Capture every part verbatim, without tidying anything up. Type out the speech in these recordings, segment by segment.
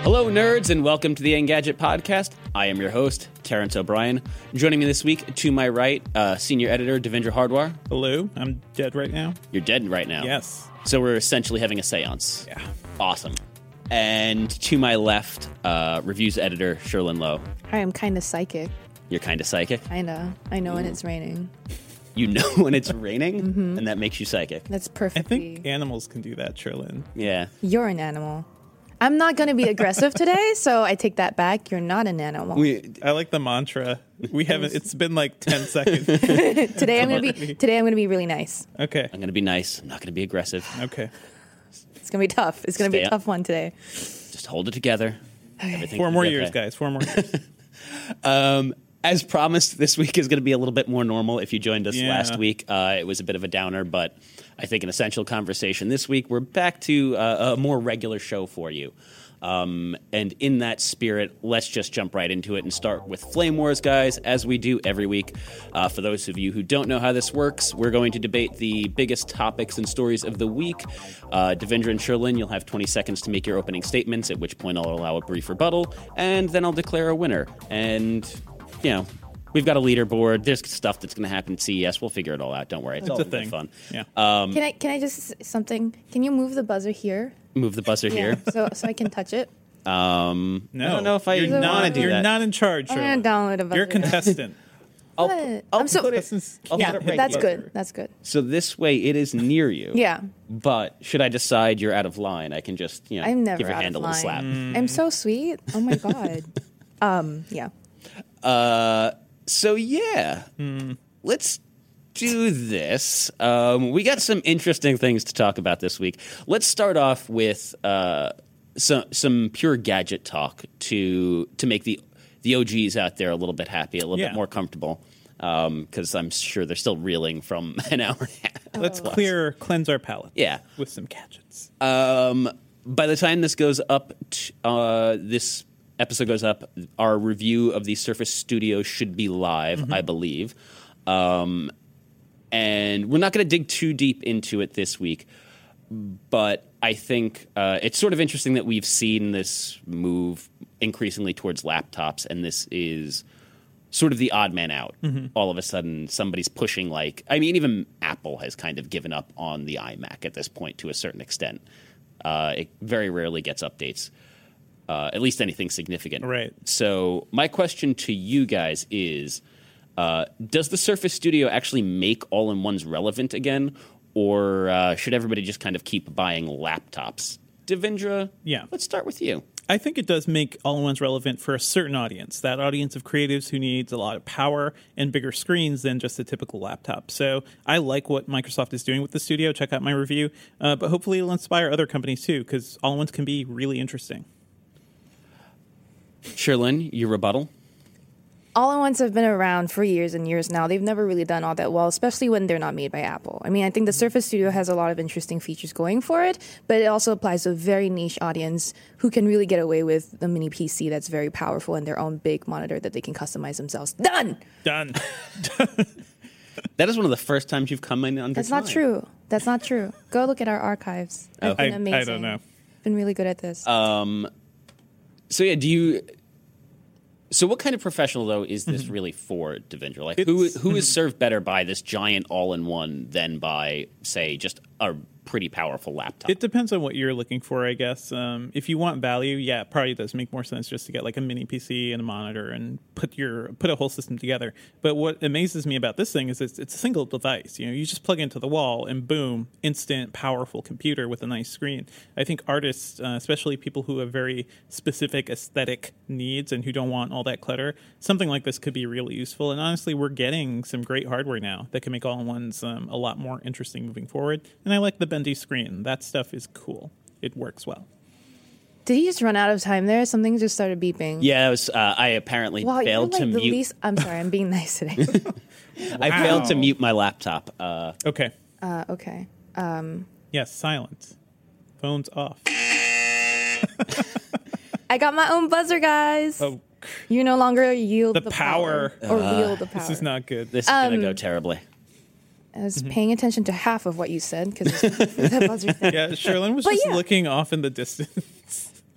Hello, nerds, and welcome to the Engadget Podcast. I am your host, Terrence O'Brien. Joining me this week, to my right, uh, senior editor, Devendra Hardwar. Hello, I'm dead right now. You're dead right now. Yes. So we're essentially having a seance. Yeah. Awesome. And to my left, uh, reviews editor, Sherlyn Lowe. I am kind of psychic. You're kind of psychic. Kinda. I know when it's raining. You know when it's raining, mm-hmm. and that makes you psychic. That's I perfectly. think animals can do that, Sherlyn. Yeah. You're an animal. I'm not going to be aggressive today, so I take that back. You're not an animal. We, I like the mantra. We haven't. It's been like ten seconds. today I'm going to be. Today I'm going to be really nice. Okay. I'm going to be nice. I'm not going to be aggressive. Okay. It's going to be tough. It's going to be Stay a up. tough one today. Just hold it together. Everything Four will more be years, okay. guys. Four more years. Um, as promised, this week is going to be a little bit more normal. If you joined us Yeah. last week, uh, it was a bit of a downer, but I think an essential conversation. This week, we're back to uh, a more regular show for you. Um, and in that spirit, let's just jump right into it and start with Flame Wars, guys, as we do every week. Uh, for those of you who don't know how this works, we're going to debate the biggest topics and stories of the week. Uh, Devendra and Sherlyn, you'll have twenty seconds to make your opening statements, at which point I'll allow a brief rebuttal, and then I'll declare a winner. And, you know, we've got a leaderboard. There's stuff that's going to happen at C E S. We'll figure it all out. Don't worry. It's, It's all a gonna be thing. fun. Yeah. Um, Can I? Can I just say something? Can you move the buzzer here? move the buzzer here. So so I can touch it. Um, No. I don't know if I You're want not, to do You're that. not in charge, I'm Sherlyn. gonna download a buzzer. You're a contestant. I'll, What? I'll I'm so- put it. Contestants I'll can't put it hit right That's the here. good. That's good. So this way, it is near you. Yeah. But should I decide you're out of line, I can just, you know, I'm never give your out hand of a little slap. line. I'm so sweet. Oh my god. um. Yeah. Uh, so yeah, let's do this. Um, we got some interesting things to talk about this week. Let's start off with uh, some some pure gadget talk to to make the the O Gs out there a little bit happy, a little Yeah. bit more comfortable. Because I'm sure they're still reeling from an hour and a half. Let's clear, cleanse our palate. Yeah. With some gadgets. Um, by the time this goes up, t- uh, this episode goes up, our review of the Surface Studio should be live, Mm-hmm. I believe. Um, and we're not going to dig too deep into it this week, but I think uh, it's sort of interesting that we've seen this move increasingly towards laptops, and this is sort of the odd man out. Mm-hmm. All of a sudden, somebody's pushing like, I mean, even Apple has kind of given up on the iMac at this point to a certain extent. Uh, it very rarely gets updates, uh, at least anything significant. Right. So my question to you guys is, uh, does the Surface Studio actually make all-in-ones relevant again, or uh, should everybody just kind of keep buying laptops? Devendra, Yeah. let's start with you. I think it does make all-in-ones relevant for a certain audience, that audience of creatives who needs a lot of power and bigger screens than just a typical laptop. So I like what Microsoft is doing with the Studio. Check out my review. Uh, but hopefully it'll inspire other companies too, because all-in-ones can be really interesting. Sherlyn, your rebuttal? All-in-ones have been around for years and years now. They've never really done all that well, especially when they're not made by Apple. I mean, I think the Surface Studio has a lot of interesting features going for it, but it also applies to a very niche audience who can really get away with a mini P C that's very powerful and their own big monitor that they can customize themselves. Done! Done. That is one of the first times you've come in under That's not time. true. That's not true. Go look at our archives. I've I, been amazing. I don't know. Been really good at this. Um, so yeah, do you? So what kind of professional though is this really for, Devendra? Like who It's- who is served better by this giant all-in-one than by, say, just a pretty powerful laptop? It depends on what you're looking for, I guess. Um, if you want value, yeah, it probably does make more sense just to get like a mini P C and a monitor and put your put a whole system together. But what amazes me about this thing is it's, it's a single device. You know, you just plug into the wall and boom, instant, powerful computer with a nice screen. I think artists, uh, especially people who have very specific aesthetic needs and who don't want all that clutter, something like this could be really useful. And honestly, we're getting some great hardware now that can make all-in-ones um, a lot more interesting moving forward. And I like the bendy screen. That stuff is cool. It works well. Did he just run out of time there? Something just started beeping. Yeah, it was, uh, I apparently Wow, you're failed like to the mute. least. I'm sorry, I'm being nice today. I failed to Wow. mute my laptop. Uh, Okay. uh, okay. Um, Yes, silence. Phones off. I got my own buzzer, guys. Oh, You no longer yield the, the, power. or wield the power. This is not good. this is gonna Um, go terribly. I was paying attention to half of what you said because the buzzer thing. Yeah, Sherlyn was But just yeah. looking off in the distance.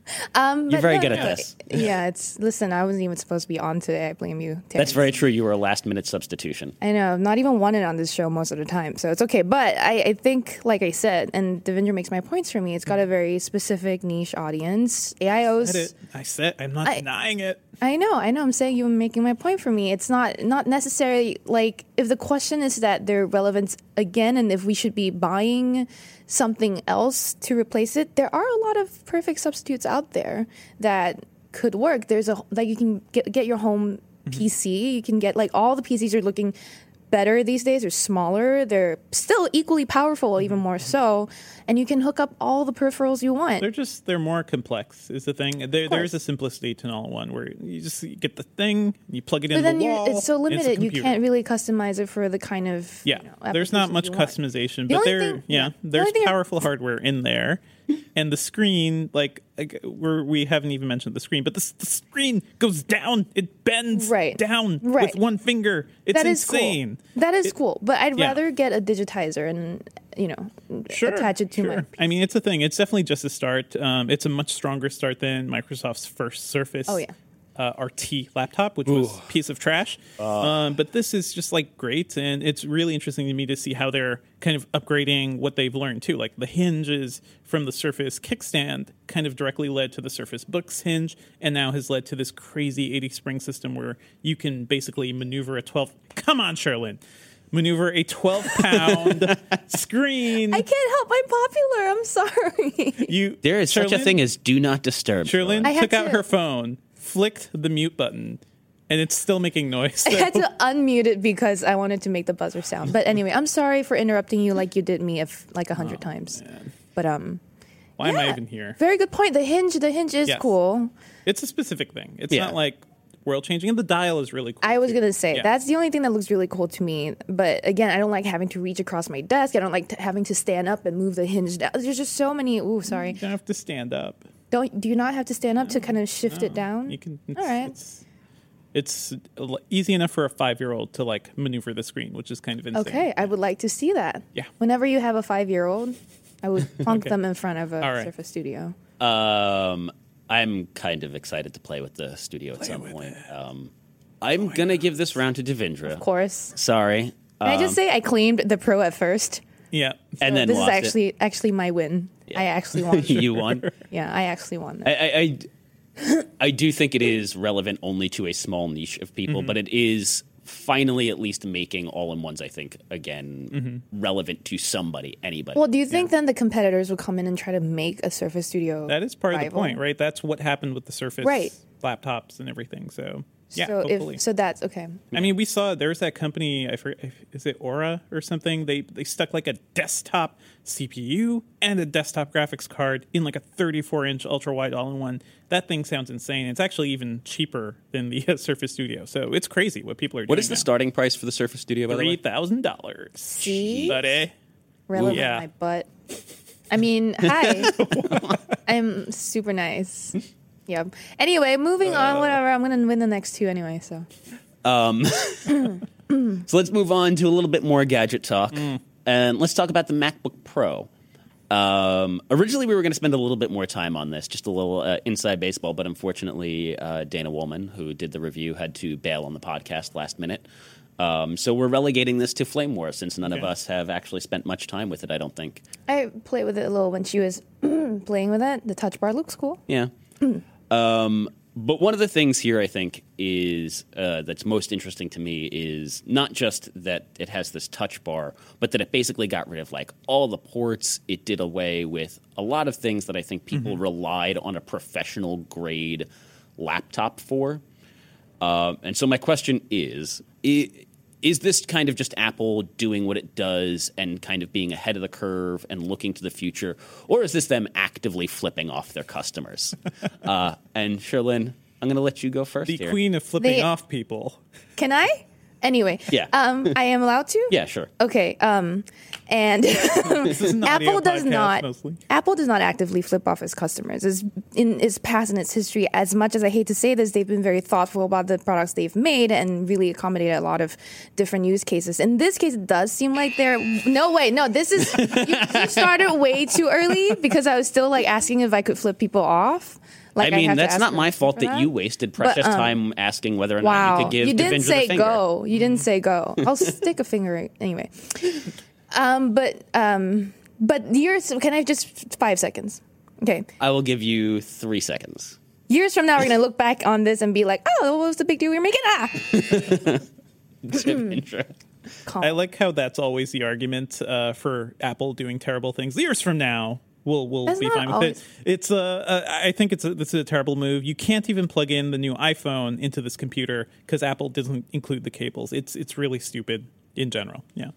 Um, You're but very no, good at no, this. Yeah, it's listen. I wasn't even supposed to be on today. I blame you. Terry. That's very true. You were a last minute substitution. I know. I'm not even wanted on this show most of the time, so it's okay. But I, I think, like I said, and Devendra makes my points for me. It's got a very specific niche audience. A I Os. Said it. I said I'm not I- denying it. I know, I know. I'm saying you were making my point for me. It's not not necessarily like if the question is that they're relevant again, and if we should be buying something else to replace it. There are a lot of perfect substitutes out there that could work. There's a like you can get get your home P C. You can get like all the P Cs are looking better these days. They're smaller. They're still equally powerful, even more so. And you can hook up all the peripherals you want. They're just they're more complex is the thing. There, there is a simplicity to an all-in-one where you just get the thing, you plug it But in then the you're, wall. it's so and it's a limited. You computer. can't really customize it for the kind of Yeah, you know, there's not much applications you want. customization, The but only there, thing- yeah, yeah. The there's only thing I- powerful hardware in there, and the screen, like, like we're, we haven't even mentioned the screen, but the, the screen goes down, it bends Right. down Right. with one finger. It's That is insane. cool. That is It- cool. But I'd yeah. rather get a digitizer and you know Sure, attach it to sure. my. I mean, it's a thing. It's definitely just a start. Um, it's a much stronger start than Microsoft's first Surface. Oh, yeah. Uh, R T laptop, which was a piece of trash. Um, but this is just like great, and it's really interesting to me to see how they're kind of upgrading what they've learned too. Like the hinges from the Surface kickstand kind of directly led to the Surface Books hinge, and now has led to this crazy eighty spring system where you can basically maneuver a twelve. Come on, Sherlyn. Maneuver a twelve pound screen. I can't help. I'm popular. I'm sorry. You There is such a Sherlyn- thing as do not disturb. Sherlyn I had took out to- her phone, flicked the mute button, and it's still making noise. I had So- to unmute it because I wanted to make the buzzer sound. But anyway, I'm sorry for interrupting you like you did me if like a hundred times. But um, Why am I yeah. even here? Very good point. The hinge, the hinge is Yes. cool. It's a specific thing. It's Yeah. not like world changing, and the dial is really cool. I was too. gonna say Yeah. that's the only thing that looks really cool to me. But again, I don't like having to reach across my desk. I don't like t- having to stand up and move the hinge down. There's just so many. Ooh, sorry. You don't have to stand up. Don't do you not have to stand up to kind of shift it down? You can. It's, All right. It's, it's l- easy enough for a five year old to like maneuver the screen, which is kind of insane. Okay, I would like to see that. Yeah. Whenever you have a five-year-old, I would plunk Okay. them in front of a All right. Surface Studio. Um, I'm kind of excited to play with the studio at some point. Um, I'm gonna give this round to Devendra. Of course. Sorry. Can I Um, just say I claimed the Pro at first? Yeah. and then this lost is actually actually my win. I actually won. it. You won. Yeah, I actually won. I, That. I, I, I do think it is relevant only to a small niche of people, but it is finally at least making all-in-ones, I think, again, relevant to somebody, anybody. Well, do you think then the competitors will come in and try to make a Surface Studio? That is part of the rival? point, right? That's what happened with the Surface Right. laptops and everything. So yeah, so hopefully. if so, that's okay. I mean, we saw there's that company. I forget, is it Aura or something? They they stuck like a desktop C P U and a desktop graphics card in like a thirty-four inch ultra wide all in one. That thing sounds insane. It's actually even cheaper than the uh, Surface Studio. So it's crazy what people are doing. What is the starting price for the Surface Studio, by the Three way? thousand dollars. See? buddy. Relevant Yeah. my butt. I mean, hi. I'm super nice. Yeah. Anyway, moving Uh. on. Whatever. I'm gonna win the next two anyway. So So let's move on to a little bit more gadget talk. Mm. And let's talk about the MacBook Pro. Um, originally, we were going to spend a little bit more time on this, just a little uh, inside baseball, but unfortunately, uh, Dana Woolman, who did the review, had to bail on the podcast last minute. Um, so we're relegating this to Flame War, since none of Okay. us have actually spent much time with it, I don't think. I played with it a little when she was playing with it. The touch bar looks cool. Yeah. um, but one of the things here, I think, is uh, that's most interesting to me is not just that it has this touch bar, but that it basically got rid of like all the ports. It did away with a lot of things that I think people relied on a professional grade laptop for. Uh, and so my question is, i- is this kind of just Apple doing what it does and kind of being ahead of the curve and looking to the future? Or is this them actively flipping off their customers? uh, and Sherlyn, I'm going to let you go first The here. queen of flipping They- off people. Can I? Anyway. Yeah. Um, I am allowed to. Yeah, sure. Okay. Um, and This is an audio Apple does podcast, not. mostly. Apple does not actively flip off its customers. It's in its past and its history. As much as I hate to say this, they've been very thoughtful about the products they've made and really accommodated a lot of different use cases. In this case, it does seem like they're no way. No, this is you, you started way too early because I was still like asking if I could flip people off. Like, I mean, have to that's ask not my permission fault for that, that? you wasted precious But, um, time asking whether or not Wow, you could give you didn't Devinger say the finger. go. You didn't say go. I'll stick a finger anyway. Um, but um, but years. Can I just five seconds? Okay. I will give you three seconds. Years from now, we're gonna look back on this and be like, "Oh, what was the big deal we were making?" Ah, Devinger. calm. I like how that's always the argument uh, for Apple doing terrible things. Years from now, we'll we'll That's be not fine with always- it. It's a, uh, I think it's a, this is a terrible move. You can't even plug in the new iPhone into this computer because Apple doesn't include the cables. It's it's really stupid in general. Yeah.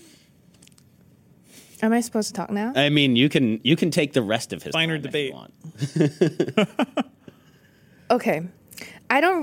Am I supposed to talk now? I mean, you can you can take the rest of his Finer time if debate. you want. Okay, I don't.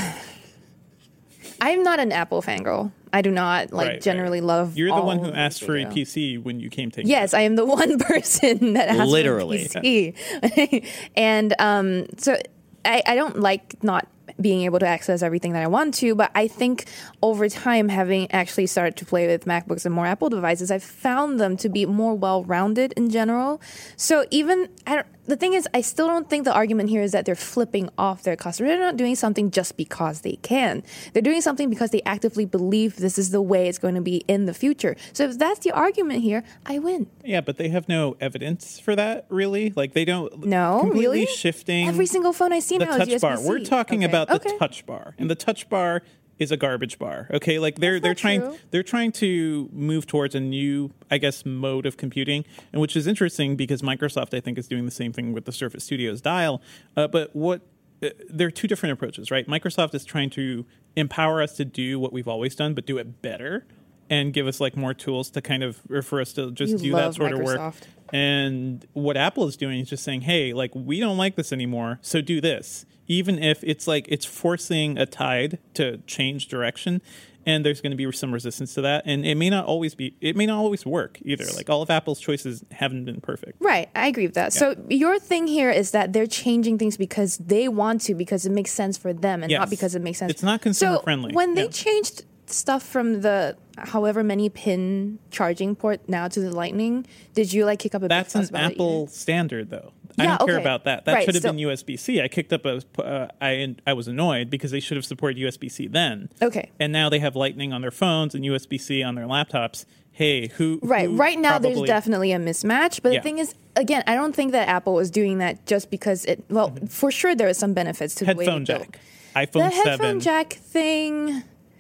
I'm not an Apple fangirl. I do not like Right, generally right. love. You're the all one who of asked the for a video. P C when you came to. Yes, I am the one person that asked Literally. for a P C. And um, so I, I don't like not being able to access everything that I want to, but I think over time, having actually started to play with MacBooks and more Apple devices, I've found them to be more well-rounded in general. So even, I don't, the thing is, I still don't think the argument here is that they're flipping off their customers. They're not doing something just because they can. They're doing something because they actively believe this is the way it's going to be in the future. So if that's the argument here, I win. Yeah, but they have no evidence for that, really. Like they don't. No, completely really? shifting Every single phone I see the now touch is bar. U S B C. We're talking Okay, about the okay. touch bar, and the touch bar is a garbage bar. Okay, like they're That's they're not trying true. they're trying to move towards a new, I guess, mode of computing, and which is interesting because Microsoft, I think, is doing the same thing with the Surface Studios dial. Uh, but what uh, there are two different approaches, right? Microsoft is trying to empower us to do what we've always done, but do it better. And give us like more tools to kind of, or for us to just You do that love sort of work. Microsoft. And what Apple is doing is just saying, hey, like, we don't like this anymore, so do this. Even if it's like it's forcing a tide to change direction, and there's going to be some resistance to that. And it may not always be, it may not always work either. Like, all of Apple's choices haven't been perfect. Right, I agree with that. So your thing here is that they're changing things because they want to, because it makes sense for them, and Yes. not because it makes sense. It's not consumer so friendly. When they Yeah. changed stuff from the however many pin charging port now to the Lightning, did you like kick up a That's big fuss an about it? Apple standard, though. I Yeah, don't care okay. about that. That Right, should have so- been U S B C. I kicked up a. Uh, I I was annoyed because they should have supported U S B C then. Okay. And now they have Lightning on their phones and U S B C on their laptops. Hey, who? Right, who right now there's probably- definitely a mismatch, but Yeah. the thing is, again, I don't think that Apple is doing that just because it. Well, for sure there are some benefits to the way Mm-hmm. headphone they build. jack. iPhone The headphone seven. jack thing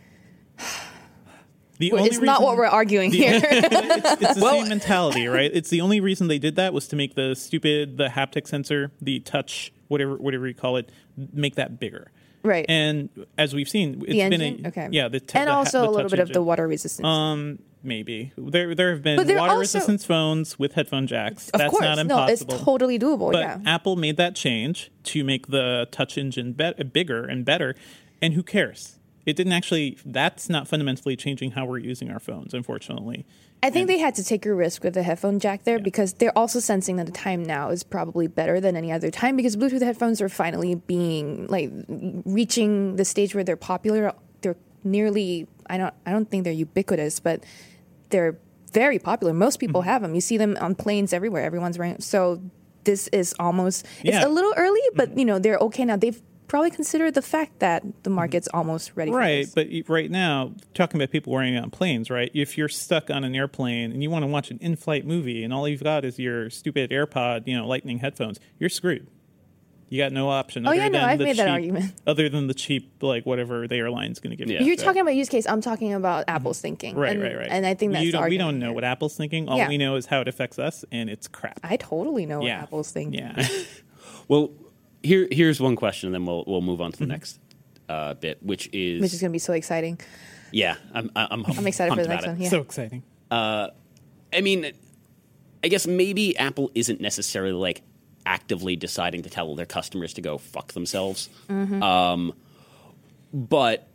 The only is not reason- what we're arguing here. it's, it's the same mentality, right? It's the only reason they did that was to make the stupid, the haptic sensor, the touch, whatever, whatever you call it, make that bigger. Right. And as we've seen, it's The been engine? a Okay. yeah, the te- and the ha- also the a little touch bit of the engine. water resistance. Um, maybe there there have been But they're water also- resistance phones with headphone jacks. of That's course, not no, it's impossible. totally doable. But yeah. Apple made that change to make the touch engine be- bigger and better, and who cares? It didn't actually. That's not fundamentally changing how we're using our phones, unfortunately. I think they had to take a risk with the headphone jack there because they're also sensing that the time now is probably better than any other time because Bluetooth headphones are finally being like reaching the stage where they're popular. They're nearly I don't I don't think they're ubiquitous, but they're very popular. Most people Mm-hmm. have them. You see them on planes everywhere. Everyone's wearing. So this is almost it's Yeah. a little early, but you know they're okay now. They've probably considered the fact that the market's almost ready for Right, this. but y- right now, talking about people wearing it on planes, right? If you're stuck on an airplane and you want to watch an in-flight movie, and all you've got is your stupid AirPod, you know, Lightning headphones, you're screwed. You got no option. Oh, other yeah, no, than I've the made that cheap- argument. Other than the cheap, like whatever the airline's going to give Yeah. you. You're So- talking about use case. I'm talking about Apple's thinking. right, and, right, right. And I think that's you the don't, we argument don't know here. what Apple's thinking. All Yeah. we know is how it affects us, and it's crap. I totally know yeah, what Apple's thinking. Yeah. Well, here here's one question, and then we'll we'll move on to the next uh, bit, which is Which is going to be so exciting. yeah, I'm I'm, I'm excited for pumped the next about one. it. Yeah. So exciting. I mean, I guess maybe Apple isn't necessarily like actively deciding to tell their customers to go fuck themselves. Um, but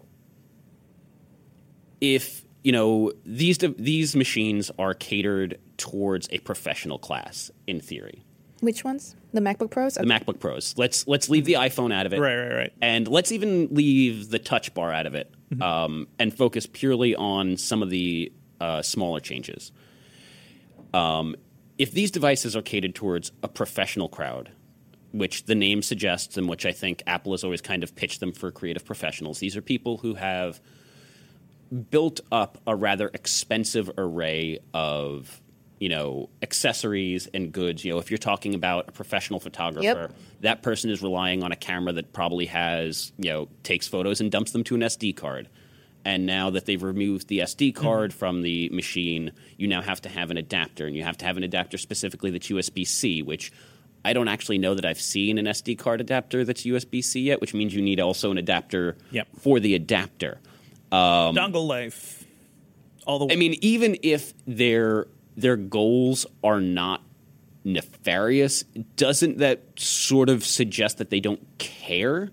if you know these these machines are catered towards a professional class in theory, Which ones? The MacBook Pros? the MacBook Pros. Let's let's leave the iPhone out of it, Right, right, right. and let's even leave the Touch Bar out of it, um, and focus purely on some of the uh, smaller changes. Um, if these devices are catered towards a professional crowd, which the name suggests, and which I think Apple has always kind of pitched them for creative professionals. These are people who have built up a rather expensive array of, you know, accessories and goods. You know, if you're talking about a professional photographer, Yep. that person is relying on a camera that probably has, you know, takes photos and dumps them to an S D card. And now that they've removed the S D card mm-hmm. from the machine, you now have to have an adapter, and you have to have an adapter specifically that's U S B C, which I don't actually know that I've seen an S D card adapter that's U S B C yet, which means you need also an adapter yep. for the adapter. Um, Dongle life. All the way. I mean, even if their their goals are not nefarious, doesn't that sort of suggest that they don't care?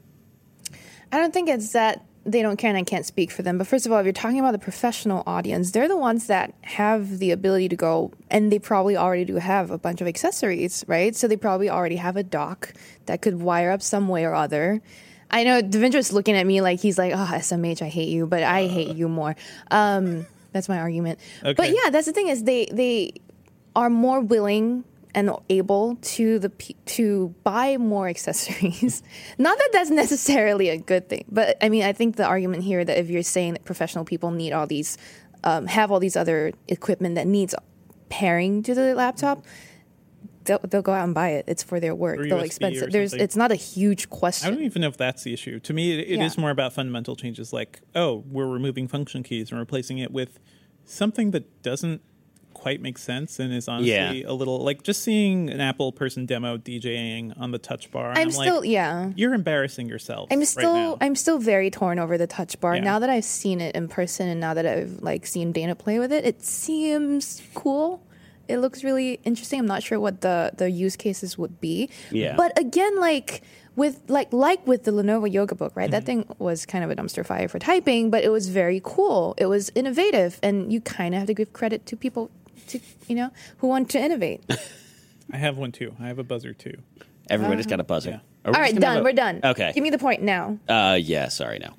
I don't think it's that they don't care, and I can't speak for them. But first of all, if you're talking about the professional audience, they're the ones that have the ability to go, and they probably already do have a bunch of accessories, right? So they probably already have a dock that could wire up some way or other. I know Devindra's looking at me like he's like, oh, S M H, I hate you, but I hate you more. Um, that's my argument. Okay. But yeah, that's the thing is they they are more willing and able to the to buy more accessories. Not that that's necessarily a good thing, but I mean, I think the argument here that if you're saying that professional people need all these, um, have all these other equipment that needs pairing to the laptop, they'll, they'll go out and buy it. It's for their work. Or They'll U S B expense or it. There's, something. it's not a huge question. I don't even know if that's the issue. To me, it, it Yeah. is more about fundamental changes like, oh, we're removing function keys and replacing it with something that doesn't quite make sense and is honestly Yeah. a little like just seeing an Apple person demo DJing on the touch bar. And I'm I'm, still, like, yeah. you're embarrassing yourself. I'm right still now. I'm still very torn over the touch bar. Yeah. Now that I've seen it in person and now that I've like seen Dana play with it, it seems cool. It looks really interesting. I'm not sure what the, the use cases would be. Yeah. But again, like with like like with the Lenovo Yoga Book, right? Mm-hmm. That thing was kind of a dumpster fire for typing, but it was very cool. It was innovative, and you kind of have to give credit to people to you know who want to innovate. I have one too. I have a buzzer too. Everybody's got a buzzer. Yeah. Are we All just right, gonna done. have a- We're done. Okay. Give me the point now. Uh, yeah, sorry, no.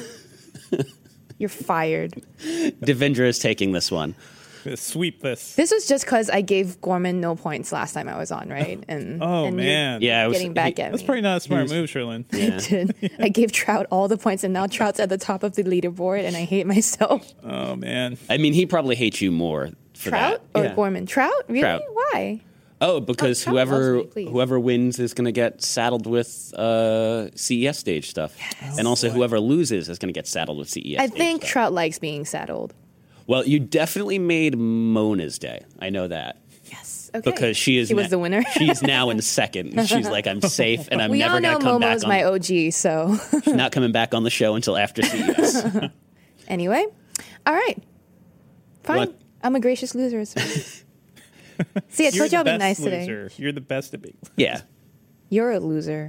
You're fired. Devindra is taking this one. Sweep this. This was just because I gave Gorman no points last time I was on, right? And Oh, and you're man. Yeah, it was- getting back he- at That's me. probably not a smart move, Sherlyn. Yeah. I did. I gave Trout all the points, and now Trout's at the top of the leaderboard, and I hate myself. Oh, man. I mean, he probably hates you more for Trout that. or Yeah. Gorman? Trout? Really? Trout. Why? Oh, because Oh, Trout whoever loves me, please. whoever wins is going to get saddled with uh, C E S stage stuff, and also whoever loses is going to get saddled with C E S. I stage think stuff. Trout likes being saddled. Well, you definitely made Mona's day. I know that Yes. Okay. because she is She was na- the winner. she's now in second. She's like, I'm safe, and I'm we never all know going to come Momo's back on. my O G, so She's not coming back on the show until after C E S. anyway. All right. Fine. What? I'm a gracious loser. It's fine. See, I You're told you the I'll be best nice today. loser. You're the best at being. Yeah. You're a loser.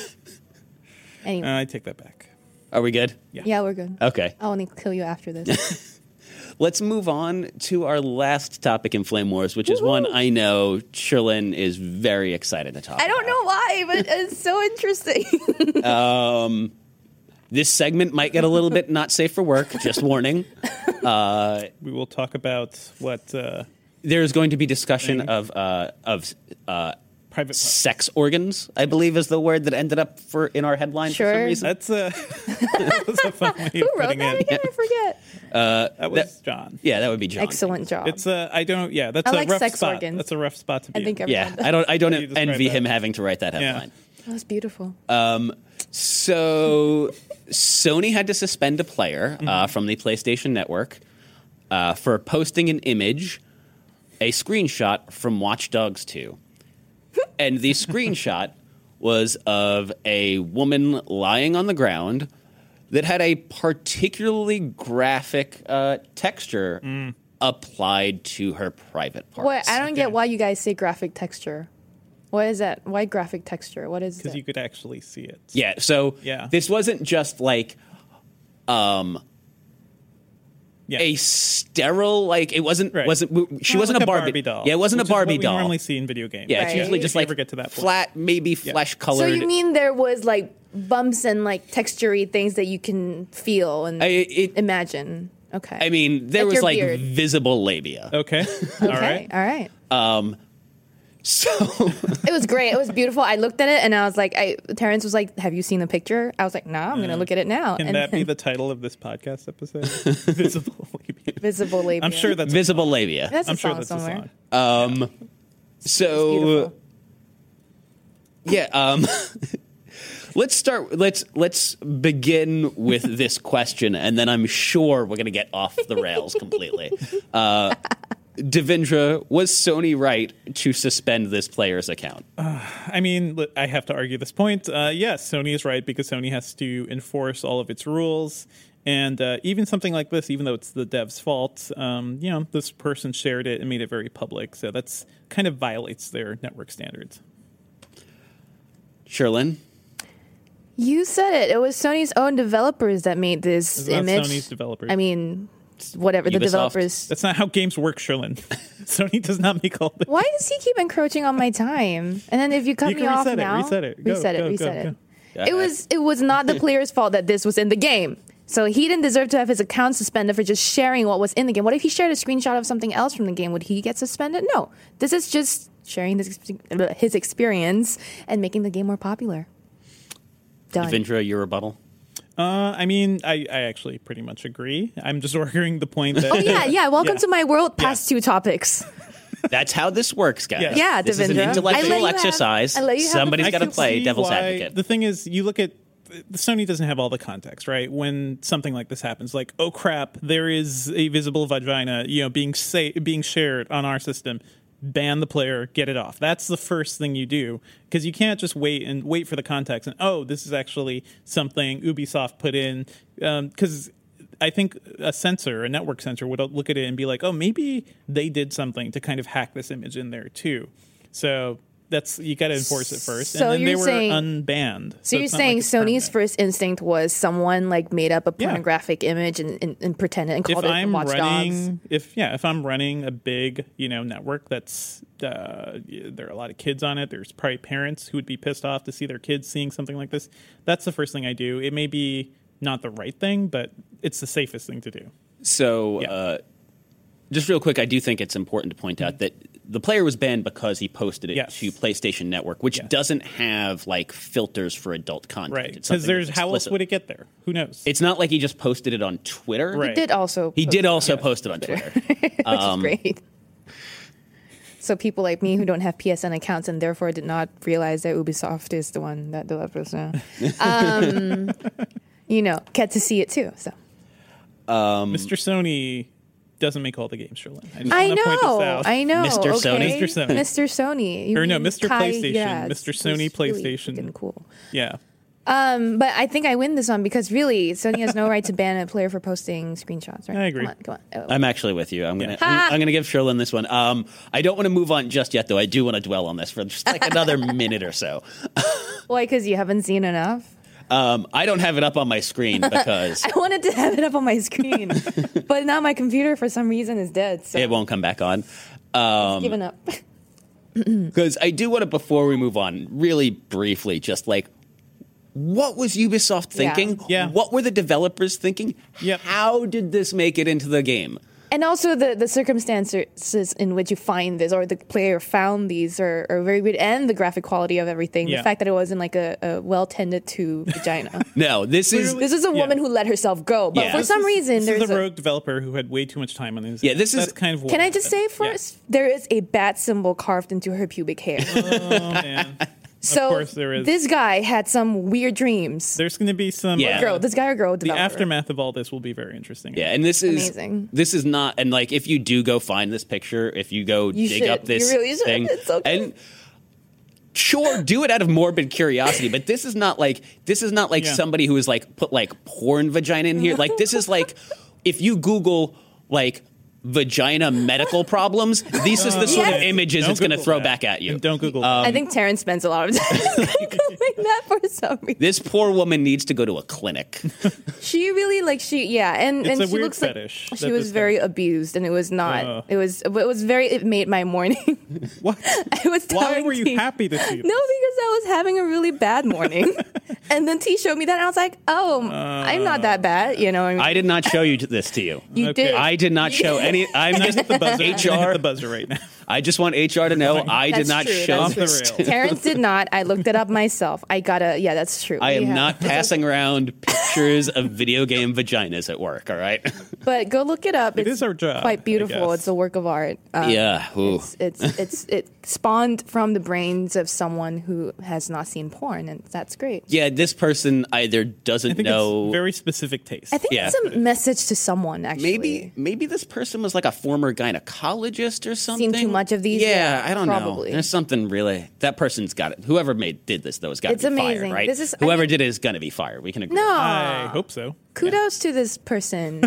Anyway. Uh, I take that back. Are we good? Yeah. yeah, we're good. Okay. I'll only kill you after this. Let's move on to our last topic in Flame Wars, which is one I know Sherlyn is very excited to talk I don't about. know why, but it's so interesting. Um, this segment might get a little bit not safe for work, just warning. Uh, We will talk about what uh, there's going to be discussion Thing. of uh, of uh, private. sex organs, I believe is the word that ended up for in our headline for some Sure. reason. That's a, that's a fun way of Who wrote putting that it. again? I forget. That was John. Yeah, that would be John. Excellent job. It's a. I don't. Yeah, that's I a like rough sex spot. organs. That's a rough spot to be. I think in. everyone Yeah, does. I don't I don't You describe envy that. him having to write that Yeah. headline. That was beautiful. Um, so Sony had to suspend a player Mm-hmm. uh, from the PlayStation Network uh, for posting an image, a screenshot from Watch Dogs two. And the screenshot was of a woman lying on the ground that had a particularly graphic uh, texture Mm. applied to her private parts. What? I don't Okay. get why you guys say graphic texture. What is that? Why graphic texture? What is Because that? you could actually see it. Yeah, so Yeah. this wasn't just like um, Yeah. a sterile, like it wasn't Right. wasn't she Not wasn't like a Barbie. doll. Yeah, it wasn't which a Barbie is what doll. We normally see in video games. Yeah, it's Right. usually If just you like ever get to that point. flat, maybe flesh so colored. you mean there was like bumps and like textury things that you can feel and I, it, imagine? Okay. I mean, there Like was your like beard. visible labia. Okay. All okay. right. All right. Um, So It was great. It was beautiful. I looked at it and I was like, I, Terrence was like, have you seen the picture? I was like, nah, I'm going to look at it now. Can and that be the title of this podcast episode? Visible labia. visible labia. I'm sure that's visible labia. That's a I'm sure song that's somewhere. a song. Um, so beautiful. yeah. Um, let's start. Let's let's begin with this question, and then I'm sure we're gonna get off the rails completely. Uh, Devindra, was Sony right to suspend this player's account? I mean, li- I have to argue this point. Uh, yes, Sony is right because Sony has to enforce all of its rules. And uh, even something like this, even though it's the dev's fault, um, you know, this person shared it and made it very public. So that's kind of violates their network standards. Sherlyn? You said it. It was Sony's own developers that made this It's not image. Sony's developers. I mean, whatever the Ubisoft. developers. That's not how games work, Sherlyn. Sony does not make all the... Why does he keep encroaching on my time? And then if you cut You me can off reset it, now, reset it. Go, reset it, go, reset go, it. go. It was it was not the player's fault that this was in the game. So he didn't deserve to have his account suspended for just sharing what was in the game. What if he shared a screenshot of something else from the game? Would he get suspended? No. This is just sharing this, his experience and making the game more popular. Done. Devindra, your rebuttal? Uh, I mean, I, I actually pretty much agree. I'm just arguing the point that... Oh yeah, yeah. Welcome Yeah. to my world. Past two topics. That's how this works, guys. Yeah. Yeah, This is an Devindra. I let intellectual you have- exercise. I let you have the Somebody's I got to can play see devil's why- advocate. The thing is, you look at the Sony doesn't have all the context, right? When something like this happens, like, oh crap, there is a visible vagina, you know, being sa- being shared on our system. Ban the player, get it off. That's the first thing you do because you can't just wait and wait for the context and oh, this is actually something Ubisoft put in because. Um, I think a censor, a network censor, would look at it and be like, "Oh, maybe they did something to kind of hack this image in there too." So that's you got to enforce it first, So and then you're they were saying- unbanned. So, you're it's not saying like it's Sony's permanent. first instinct was someone like made up a Yeah. pornographic image and, and, and pretended and If called it I'm Watch Dogs. running, if yeah, if I'm running a big you know network that's uh, there are a lot of kids on it. There's probably parents who would be pissed off to see their kids seeing something like this. That's the first thing I do. It may be not the right thing, but it's the safest thing to do. So, Yeah. uh, just real quick, I do think it's important to point out that the player was banned because he posted it Yes. to PlayStation Network, which Yeah. doesn't have like filters for adult content. Right. It's Because something there's that's how else explicit. would it get there? Who knows? It's not like he just posted it on Twitter. Right. Did also He post did it, also post it on Twitter. which Um, is great. So people like me who don't have P S N accounts and therefore did not realize that Ubisoft is the one that delivers, uh, um, you know, get to see it too. So Mister Sony doesn't make all the games, Sherlyn. I, just I wanna point this know, out. I know. Mister okay? Sony? Mister Sony. Mister Sony. You Or no, mean Mister Kai PlayStation. Yaz Mister was Sony really PlayStation. freaking cool. Yeah. Um, but I think I win this one because really, Sony has no right to ban a player for posting screenshots. Right? I agree. Come on, come on. Oh. I'm actually with you. I'm gonna Yeah. I'm, I'm gonna give Sherlyn this one. Um, I don't want to move on just yet, though. I do want to dwell on this for just like another minute or so. Why? Because you haven't seen enough. Um, I don't have it up on my screen because I wanted to have it up on my screen, but now my computer for some reason is dead. So it won't come back on. I've given up. Because I do want to, before we move on, really briefly, just like, what was Ubisoft thinking? Yeah. What were the developers thinking? Yep. How did this make it into the game? And also the, the circumstances in which you find this or the player found these are, are very good, and the graphic quality of everything. Yeah. The fact that it wasn't like a, a well tended to vagina. No, this is This is a Yeah. woman who let herself go, but Yeah. for This some This reason is there's a a, rogue developer who had way too much time on his. Yeah, this is- That's kind of. What Can I just say happened. first, there is a bat symbol carved into her pubic hair. Yeah. Oh man. So course there is. this guy had some weird dreams. There's going to be some. Yeah. uh, Girl, this guy or girl the developer. aftermath of all this will be very interesting. yeah, and this is Amazing. this is not, and like if you do go find this picture, if you go You dig should. up this You really should. thing, It's so cool. and sure, do it out of morbid curiosity, but this is not like this is not like Yeah. somebody who has like put like porn vagina in here. Like this is like if you Google like vagina medical problems, this is the sort of Yes. images Don't it's going to Google throw that. back at you. And don't Google. Um, I think Terrence spends a lot of time Googling that for some reason. This poor woman needs to go to a clinic. She really like she yeah, and It's and a she weird looks fetish like that she was this very guy- abused, and it was not. Uh. it was it was very. It made my morning. what? I was Why telling were you T- happy to see No, this? because I was having a really bad morning, And then T showed me that, and I was like, "Oh, I'm not that bad," you know. What I mean? I did not show you this to you. You Okay. did. I did not show any. I'm I'm gonna just hit the buzzer. I'm H gonna hit R. the buzzer right now. I just want H R to know I did That's not true, show that's this. true. to- Terrence did not. I looked it up myself. I gotta. Yeah, that's true. I am We have- not passing around pictures of video game vaginas at work. All right. But go look it up. It it's is our job, I Quite beautiful. guess. It's a work of art. Um, Yeah. Ooh. It's, it's it's it spawned from the brains of someone who has not seen porn, and that's great. Yeah. This person either I doesn't think know. it's very specific taste. I think Yeah. it's a message to someone. Actually, Maybe maybe this person was like a former gynecologist or something. too much of these? Yeah, Yeah, I don't probably. know. There's something really that person's got it. Whoever made did this though has got to It's be amazing. fired, right? This is- I Whoever mean- did it is going to be fired. We can agree. no. I hope so. Kudos to this person.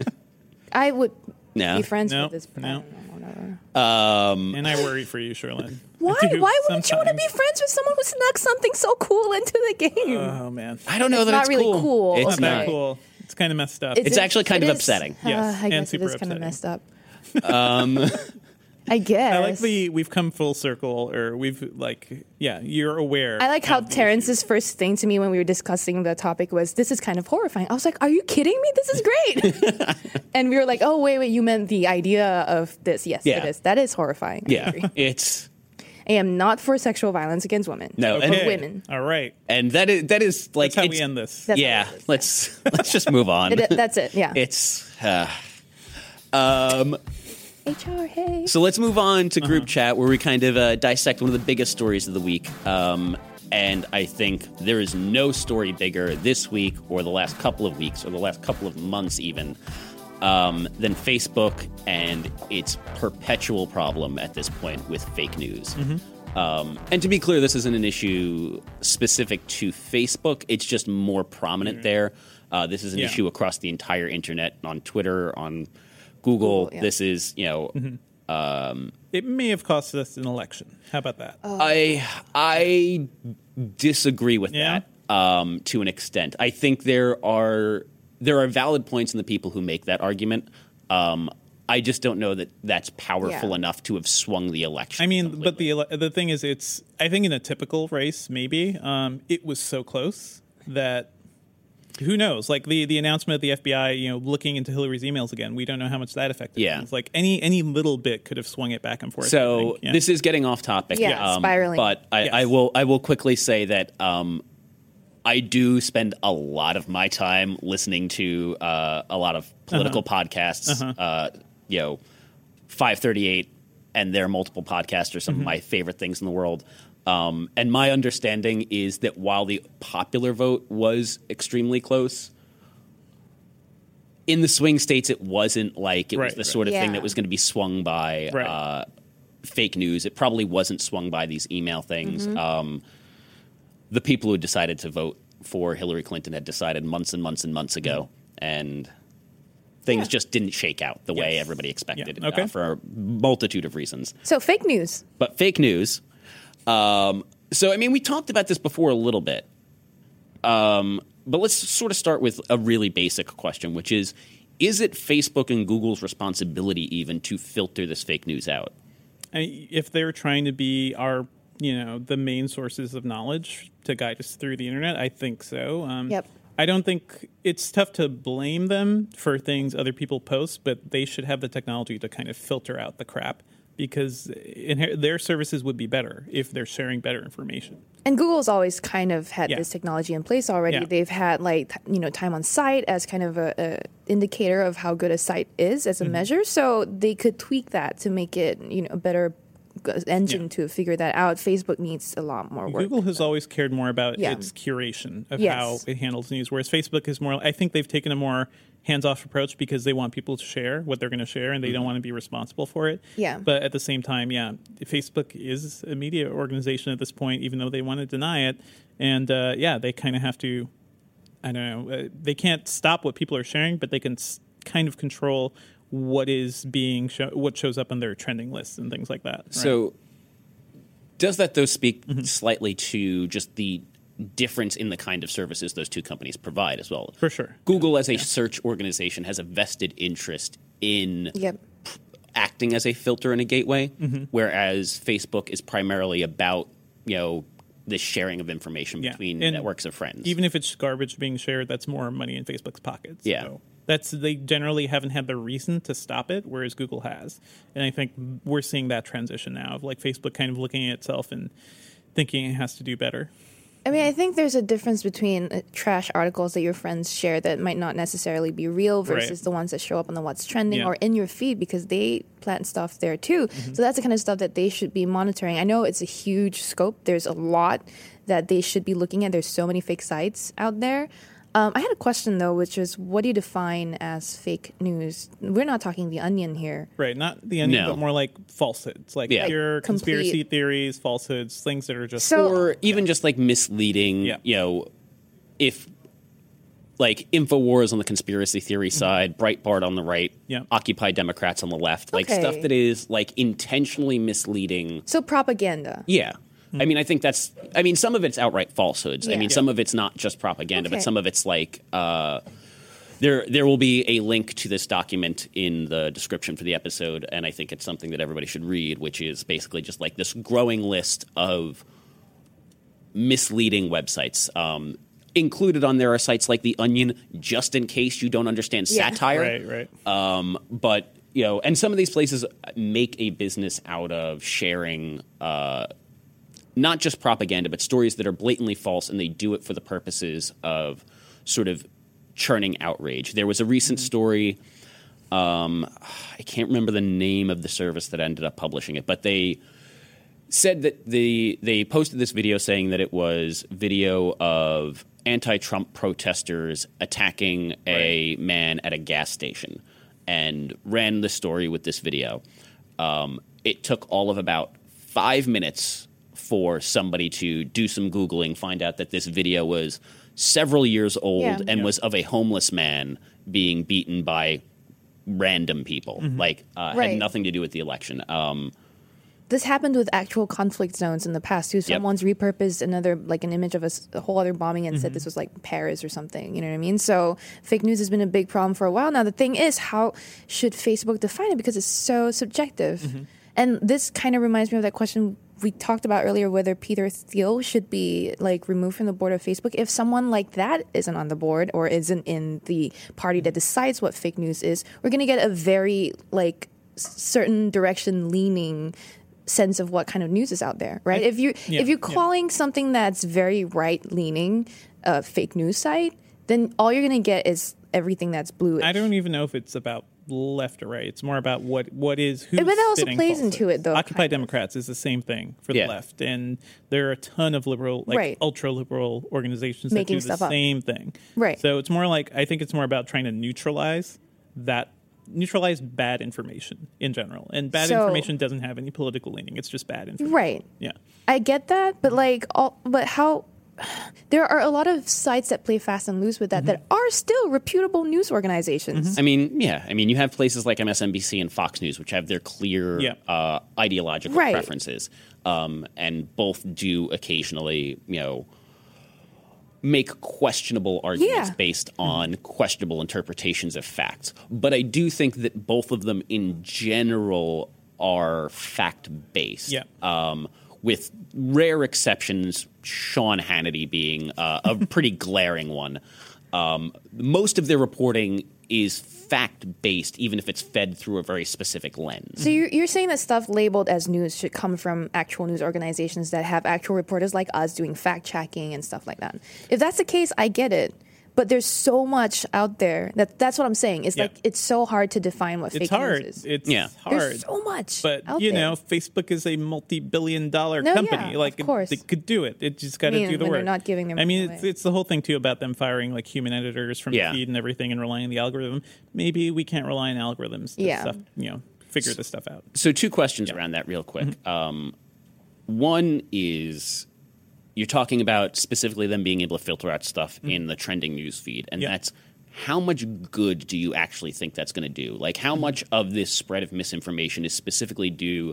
I would No. be friends No, with this person. no. Whatever. Um, And I worry for you, Sherlyn. Why? I do Why wouldn't you want to sometimes. be friends with someone who snuck something so cool into the game? Oh man, I don't know that not it's really cool. cool. It's it's not not. Okay. cool. It's kind of messed up. It's actually kind it of is- upsetting. Uh, Yes, I and guess it super is kind of upsetting. messed up. Um, I guess. I like the we've come full circle, or we've like yeah, you're aware. I like how of the Terrence's first thing to me when we were discussing the topic was, "This is kind of horrifying." I was like, "Are you kidding me? This is great!" And we were like, "Oh wait, wait, you meant the idea of this? Yes, Yeah. it is. That is horrifying." I yeah, agree. it's I am not for sexual violence against women. no, or and, Okay. women. All right, and that is that is like that's how it's- we end this. That's yeah. how it is. Let's let's just move on. It- that's it. Yeah. It's. Uh, um, H R. Hey. So let's move on to Uh-huh. group chat, where we kind of uh, dissect one of the biggest stories of the week. Um, and I think there is no story bigger this week, or the last couple of weeks, or the last couple of months even, um, than Facebook and its perpetual problem at this point with fake news. Mm-hmm. Um, and to be clear, this isn't an issue specific to Facebook. It's just more prominent there. Uh, this is an Yeah. issue across the entire internet, on Twitter, on Google. Google, yeah. This is, you know, It may have cost us an election. How about that? I I disagree with Yeah? that um, to an extent. I think there are there are valid points in the people who make that argument. Um, I just don't know that that's powerful Yeah. enough to have swung the election. I mean, but completely. the ele- the thing is, it's I think in a typical race, maybe um, it was so close that who knows? Like the, the announcement of the F B I, you know, looking into Hillary's emails again. We don't know how much that affected. Yeah. things. Like any any little bit could have swung it back and forth. I So think. Yeah. this is getting off topic. Yeah, um, spiraling. But I, Yes. I will I will quickly say that um, I do spend a lot of my time listening to uh, a lot of political podcasts. Uh, you know, five thirty-eight and their multiple podcasts are some Mm-hmm. of my favorite things in the world. Um, and my understanding is that while the popular vote was extremely close, in the swing states, it wasn't like it was Right, the right. sort of thing Yeah. that was going to be swung by Right. uh, fake news. It probably wasn't swung by these email things. Mm-hmm. Um, the people who decided to vote for Hillary Clinton had decided months and months and months ago, and things Yeah. just didn't shake out the way Yes. everybody expected Yeah. Okay. uh, for a multitude of reasons. So fake news. But fake news. Um, so, I mean, we talked about this before a little bit. Um, but let's sort of start with a really basic question, which is, is it Facebook and Google's responsibility even to filter this fake news out? I, if they're trying to be our, you know, the main sources of knowledge to guide us through the internet, I think so. Um, Yep. I don't think it's tough to blame them for things other people post, but they should have the technology to kind of filter out the crap, because inher- their services would be better if they're sharing better information. And Google's always kind of had Yeah. this technology in place already. Yeah. They've had like t- you know time on site as kind of a, a indicator of how good a site is as a Mm-hmm. measure. So they could tweak that to make it you know a better g- engine Yeah. to figure that out. Facebook needs a lot more work. Google has always cared more about Yeah. its curation of Yes. how it handles news, whereas Facebook is more. I think they've taken a more hands-off approach because they want people to share what they're going to share, and they don't want to be responsible for it. Yeah. But at the same time, yeah, Facebook is a media organization at this point, even though they want to deny it, and uh, yeah, they kind of have to. I don't know. Uh, they can't stop what people are sharing, but they can s- kind of control what is being show- what shows up on their trending lists and things like that. right? So, does that, though, speak Mm-hmm. slightly to just the difference in the kind of services those two companies provide as well? for sure. Google, as a search organization, has a vested interest in Yep. acting as a filter and a gateway, Mm-hmm. whereas Facebook is primarily about, you know, this sharing of information Yeah. between And networks of friends. Even if it's garbage being shared, that's more money in Facebook's pockets. Yeah. So that's they generally haven't had the reason to stop it, whereas Google has. And I think we're seeing that transition now of like Facebook kind of looking at itself and thinking it has to do better. I mean, I think there's a difference between uh, trash articles that your friends share that might not necessarily be real versus Right. the ones that show up on the What's Trending Yeah. or in your feed, because they plant stuff there too. Mm-hmm. So that's the kind of stuff that they should be monitoring. I know it's a huge scope. There's a lot that they should be looking at. There's so many fake sites out there. Um, I had a question, though, which is, what do you define as fake news? We're not talking The Onion here. Right, not the ending, No. but more like falsehoods, like Yeah. pure Like conspiracy complete- theories, falsehoods, things that are just So- or even just like misleading, Yeah. you know, if like InfoWars on the conspiracy theory side, Breitbart on the right, Yeah. Occupy Democrats on the left, like Okay. stuff that is like intentionally misleading. So propaganda. Yeah. I mean, I think that's, I mean, some of it's outright falsehoods. I Yeah. mean, Yeah. some of it's not just propaganda, Okay. but some of it's like, uh, there, there will be a link to this document in the description for the episode, and I think it's something that everybody should read, which is basically just like this growing list of misleading websites. Um, included on there are sites like The Onion, just in case you don't understand Yeah. satire. right, right. Um, but you know, and some of these places make a business out of sharing uh, not just propaganda, but stories that are blatantly false, and they do it for the purposes of sort of churning outrage. There was a recent story. Um, I can't remember the name of the service that ended up publishing it, but they said that the they posted this video saying that it was video of anti-Trump protesters attacking a man at a gas station, and ran the story with this video. Um, it took all of about five minutes for somebody to do some Googling, find out that this video was several years old Yeah. and Yeah. was of a homeless man being beaten by random people. Like, uh, Right. had nothing to do with the election. Um, This happened with actual conflict zones in the past too. Someone's repurposed another, like an image of a, s- a whole other bombing and said this was like Paris or something. You know what I mean? So fake news has been a big problem for a while now. The thing is, how should Facebook define it? Because it's so subjective. And this kind of reminds me of that question we talked about earlier, whether Peter Thiel should be like removed from the board of Facebook. If someone like that isn't on the board or isn't in the party that decides what fake news is, we're going to get a very like s- certain direction leaning sense of what kind of news is out there, right? If you yeah, if you're yeah. calling something that's very right leaning a fake news site, then all you're going to get is everything that's blue. I don't even know if it's about left or right. It's more about what what is who's But that also spitting plays falsehoods. into it, though, Occupy kind of. Democrats is the same thing for Yeah. the left, and there are a ton of liberal, like Right. ultra liberal organizations Making that do the stuff up. same thing. Right. So it's more like I think it's more about trying to neutralize that. Neutralize bad information in general, and bad So- information doesn't have any political leaning. It's just bad information. Right. Yeah. I get that, but like, all, but how? There are a lot of sites that play fast and loose with that that are still reputable news organizations. I mean, yeah. I mean, you have places like M S N B C and Fox News, which have their clear Yeah. uh, ideological Right. preferences, um, and both do occasionally, you know, make questionable arguments Yeah. based on questionable interpretations of facts. But I do think that both of them, in general, are fact based. Yeah. Um, with rare exceptions, Sean Hannity being uh, a pretty glaring one. Um, most of their reporting is fact-based, even if it's fed through a very specific lens. So you're, you're saying that stuff labeled as news should come from actual news organizations that have actual reporters like us doing fact checking and stuff like that. If that's the case, I get it. But there's so much out there that that's what I'm saying. It's Yeah. like it's so hard to define what It's fake hard. news is. It's Yeah. hard. There's so much. But out you there. know, Facebook is a multi-billion-dollar No, company. yeah, like of it- course. they could do it. It just got to I mean, do the when work. they're not giving their I mean, money it's, away. it's the whole thing too about them firing like human editors from Yeah. the feed and everything, and relying on the algorithm. Maybe we can't rely on algorithms to Yeah. stuff, you know, figure this stuff out. So two questions around that real quick. Um, one is you're talking about specifically them being able to filter out stuff in the trending news feed, and Yeah. that's how much good do you actually think that's going to do? Like, how much of this spread of misinformation is specifically due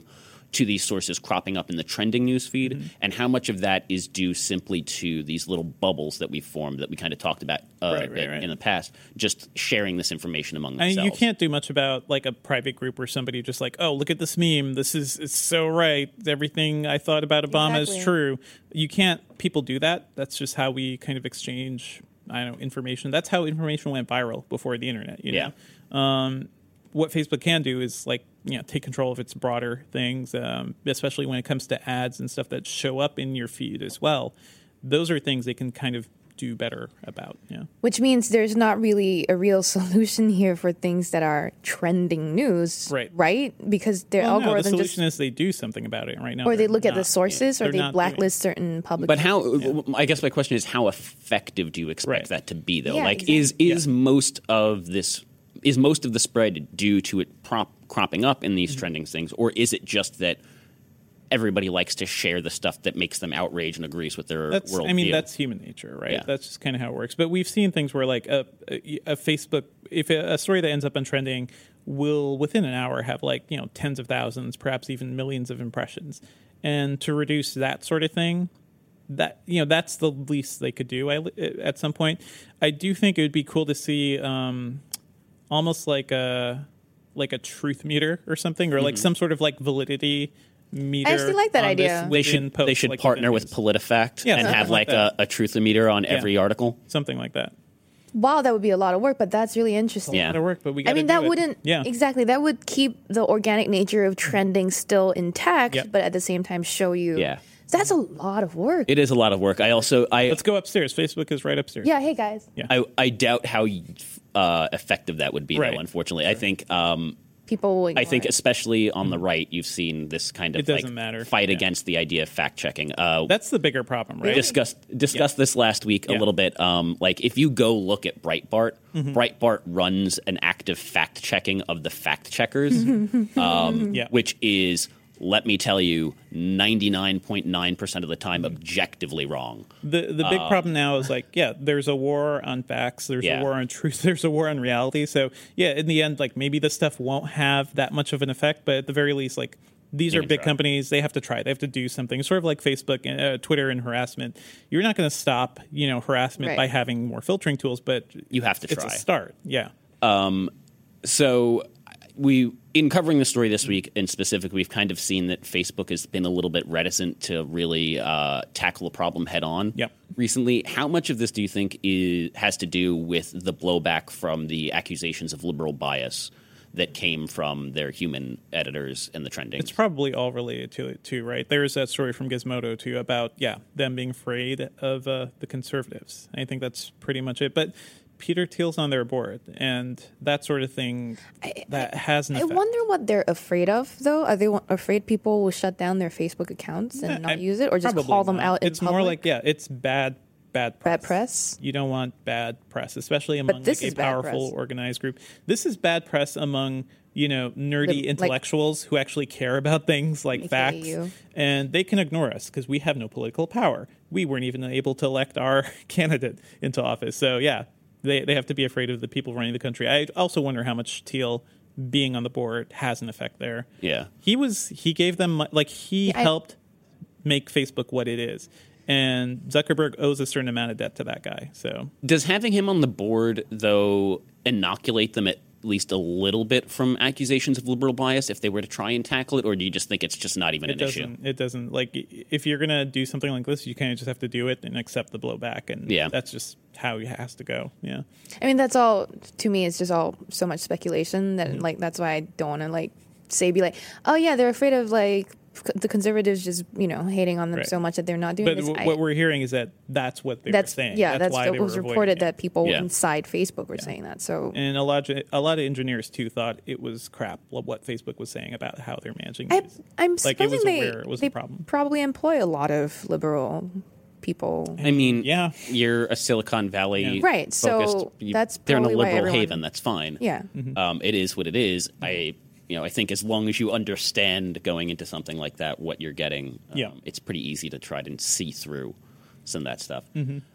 to these sources cropping up in the trending news feed, Mm-hmm. and how much of that is due simply to these little bubbles that we formed that we kind of talked about uh, Right, right, right. in the past, just sharing this information among I themselves. mean, you can't do much about like a private group where somebody just like, oh, look at this meme. This is it's so right. Everything I thought about Obama Exactly. is true. You can't. People do that. That's just how we kind of exchange. I don't know information. That's how information went viral before the internet. You know? Yeah. What Facebook can do is like you know take control of its broader things, um, especially when it comes to ads and stuff that show up in your feed as well. Those are things they can kind of do better about. Yeah. Which means there's not really a real solution here for things that are trending news, Right. Right? Because their Well, no, the algorithm solution just, is they do something about it right now. or they they're look at the not- sources, or they're they not doing it. blacklist certain public. But how? I guess my question is, how effective do you expect Right. that to be, though? Yeah, like, exactly. is is most of this is most of the spread due to it prop, cropping up in these Mm-hmm. trending things, or is it just that everybody likes to share the stuff that makes them outraged and agrees with their That's, worldview? I mean, that's human nature, right? Yeah. That's just kind of how it works. But we've seen things where, like, a, a, a Facebook, if a, a story that ends up on trending will, within an hour, have, like, you know, tens of thousands, perhaps even millions of impressions. And to reduce that sort of thing, that, you know, that's the least they could do I, at some point. I do think it would be cool to see um, almost like a, like a truth meter or something, or like some sort of, like, validity meter. I actually like that on idea. this They within should posts, they should like, partner within with news. PolitiFact Yeah, and something have like like a, a truthometer on every article. Something like that. Wow, that would be a lot of work, but that's really interesting. Yeah. Lot of work, but we I gotta mean, do that it. wouldn't Yeah. exactly. That would keep the organic nature of trending still intact, Yep. but at the same time show you. Yeah. That's a lot of work. It is a lot of work. I also I Let's go upstairs. Facebook is right upstairs. yeah. Hey guys. Yeah. I, I doubt how uh, effective that would be, Right. though. Unfortunately, I think um, People will. I ignore think it. especially on the right, you've seen this kind of It doesn't like matter. fight Yeah. against the idea of fact checking. Uh, That's the bigger problem, right? discussed discussed this last week a Yeah. little bit. Um, like if you go look at Breitbart, Mm-hmm. Breitbart runs an active fact checking of the fact checkers, um, Yeah. which is, let me tell you, ninety-nine point nine percent of the time Mm-hmm. objectively wrong. The the big problem now is like, yeah, there's a war on facts, there's Yeah. a war on truth, there's a war on reality. So yeah, in the end, like maybe this stuff won't have that much of an effect, but at the very least, like these You are can big try. companies. They have to try. They have to do something. It's sort of like Facebook, and, uh, Twitter, and harassment. You're not going to stop, you know, harassment Right. by having more filtering tools, but You have to it's try. a start. Yeah. So we, in covering the story this week in specific, we've kind of seen that Facebook has been a little bit reticent to really uh, tackle the problem head on. Yep. Recently, how much of this do you think is, has to do with the blowback from the accusations of liberal bias that came from their human editors and the trending? It's probably all related to it too, right? There's that story from Gizmodo too about yeah them being afraid of uh, the conservatives. I think that's pretty much it. But Peter Thiel's on their board, and that sort of thing that has an I effect. wonder what they're afraid of, though. Are they wa- afraid people will shut down their Facebook accounts and Yeah, not I- use it, or just probably call them not. out in It's public? more like yeah, it's bad. Bad press. Bad press? You don't want bad press, especially among this like, is a bad powerful, press. organized group. This is bad press among you know nerdy The- like- intellectuals who actually care about things like A K A facts, you. and they can ignore us because we have no political power. We weren't even able to elect our candidate into office. So yeah, they they have to be afraid of the people running the country. I also wonder how much Thiel being on the board has an effect there. Yeah. He was he gave them mo- like he Yeah, I- helped make Facebook what it is. And Zuckerberg owes a certain amount of debt to that guy. So Does having him on the board, though, inoculate them at least a little bit from accusations of liberal bias if they were to try and tackle it, or do you just think it's just not even it an doesn't. issue? It doesn't like if you're gonna do something like this, you kind of just have to do it and accept the blowback, and Yeah. that's just how it has to go. Yeah, I mean, that's all. To me, it's just all so much speculation Mm-hmm. that, like, that's why I don't want to like say, be like, oh yeah, they're afraid of like c- the conservatives just you know hating on them Right. so much that they're not doing but this. w- I- what we're hearing is that that's what they that's were saying. yeah, that's, that's, why that they was were avoiding reported it. that people Yeah. inside Facebook were saying that. So And a lot, of, a lot of engineers too thought it was crap what Facebook was saying about how they're managing. I, these. I'm Like, it supposing was they aware it was a they problem. probably employ a lot of liberal people. I mean, Yeah. you're a Silicon Valley Yeah. Right, so focused- you- that's they're in a probably why liberal everyone- haven. That's fine. Yeah. Um, it is what it is. I, you know, I think as long as you understand going into something like that what you're getting, um, Yeah. it's pretty easy to try to see through some of that stuff.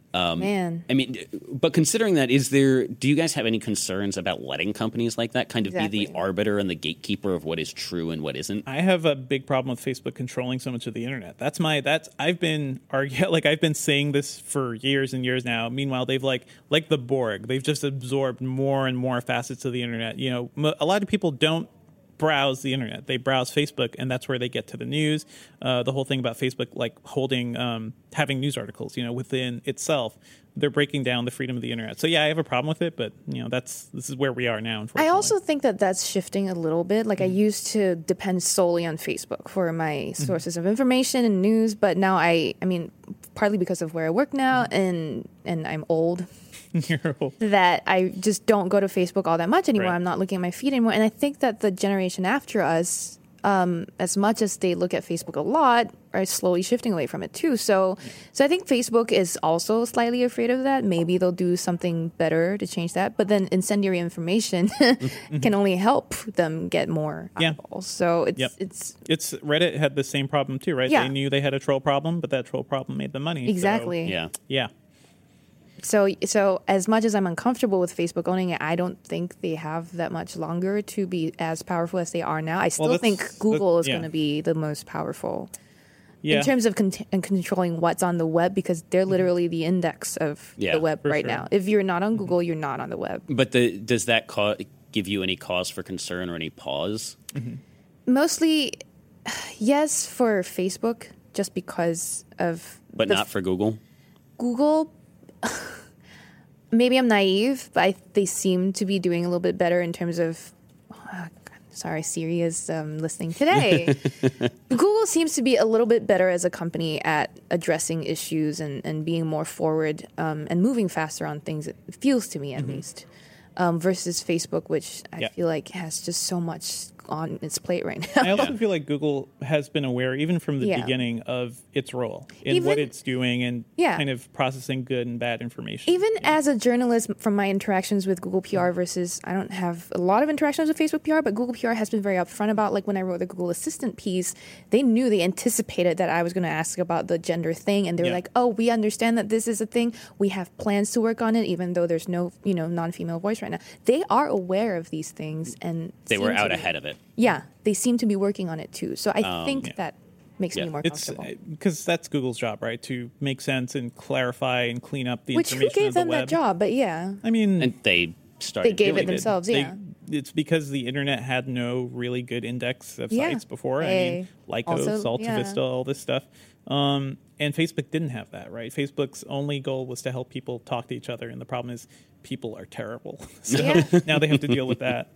Man. I mean, but considering that, is there? Do you guys have any concerns about letting companies like that kind of be the Exactly. arbiter and the gatekeeper of what is true and what isn't? I have a big problem with Facebook controlling so much of the internet. That's my that's I've been argue like I've been saying this for years and years now. Meanwhile, they've like like the Borg, they've just absorbed more and more facets of the internet. You know, m- a lot of people don't browse the internet. They browse Facebook, and that's where they get to the news. Uh, the whole thing about Facebook, like holding, um, having news articles, you know, within itself, they're breaking down the freedom of the internet. So yeah, I have a problem with it, but you know, that's this is where we are now. I Unfortunately, also think that that's shifting a little bit. Like I used to depend solely on Facebook for my sources of information and news, but now I, I mean, partly because of where I work now and and I'm old, You're old. that I just don't go to Facebook all that much anymore. Right. I'm not looking at my feed anymore, and I think that the generation after us, um, as much as they look at Facebook a lot, are slowly shifting away from it too. So, so I think Facebook is also slightly afraid of that. Maybe they'll do something better to change that. But then incendiary information can only help them get more Yeah. eyeballs. So it's Yep. it's It's Reddit had the same problem too, right? Yeah. They knew they had a troll problem, but that troll problem made them money. So, exactly. Yeah. yeah. So, so as much as I'm uncomfortable with Facebook owning it, I don't think they have that much longer to be as powerful as they are now. I still that's- think Google that- is yeah. going to be the most powerful Yeah. in terms of con- and controlling what's on the web, because they're literally the index of Yeah, the web for right sure. now. If you're not on Google, you're not on the web. But the, does that ca- give you any cause for concern or any pause? Mostly, yes, for Facebook, just because of But the not for Google? Google. Maybe I'm naive, but I, they seem to be doing a little bit better in terms of. Oh, God, sorry, Siri is um, listening today. Google seems to be a little bit better as a company at addressing issues and, and being more forward um, and moving faster on things. It feels to me, at least, um, versus Facebook, which I Yeah. feel like has just so much on its plate right now. I also feel like Google has been aware, even from the Yeah. beginning, of its role in what Even- it's doing and Yeah. kind of processing good and bad information. Even as a journalist, from my interactions with Google P R versus, I don't have a lot of interactions with Facebook P R, but Google P R has been very upfront about, like when I wrote the Google Assistant piece, they knew, they anticipated that I was going to ask about the gender thing, and they were Yeah. like, "Oh, we understand that this is a thing. We have plans to work on it, even though there's no, you know, non-female voice right now." They are aware of these things, and They were seem to out be- ahead of it. Yeah, they seem to be working on it too. So I think yeah. that makes Yeah. me more It's comfortable. because that's Google's job, right? To make sense and clarify and clean up the Which who information gave of the them web. that job? But yeah, I mean, And they started They gave doing it themselves. They- yeah. It's because the internet had no really good index of Yeah. sites before. I Hey. mean, Lycos, Also, Alta yeah. Vista, all this stuff. Um, and Facebook didn't have that, right? Facebook's only goal was to help people talk to each other, and the problem is people are terrible. So Yeah. now they have to deal with that.